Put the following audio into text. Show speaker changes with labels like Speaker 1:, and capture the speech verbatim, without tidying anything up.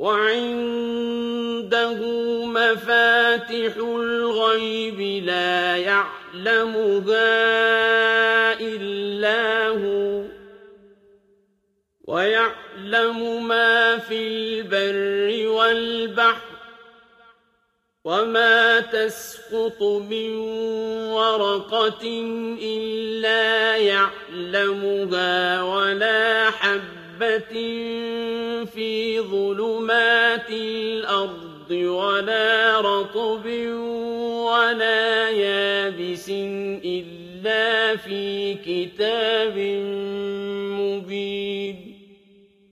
Speaker 1: وعنده مفاتح الغيب لا يعلمها إلا هو ويعلم ما في البر والبحر وما تسقط من ورقة إلا يعلمها ولا حبة في ظلمات الأرض ولا رطب ولا يابس إلا في كتاب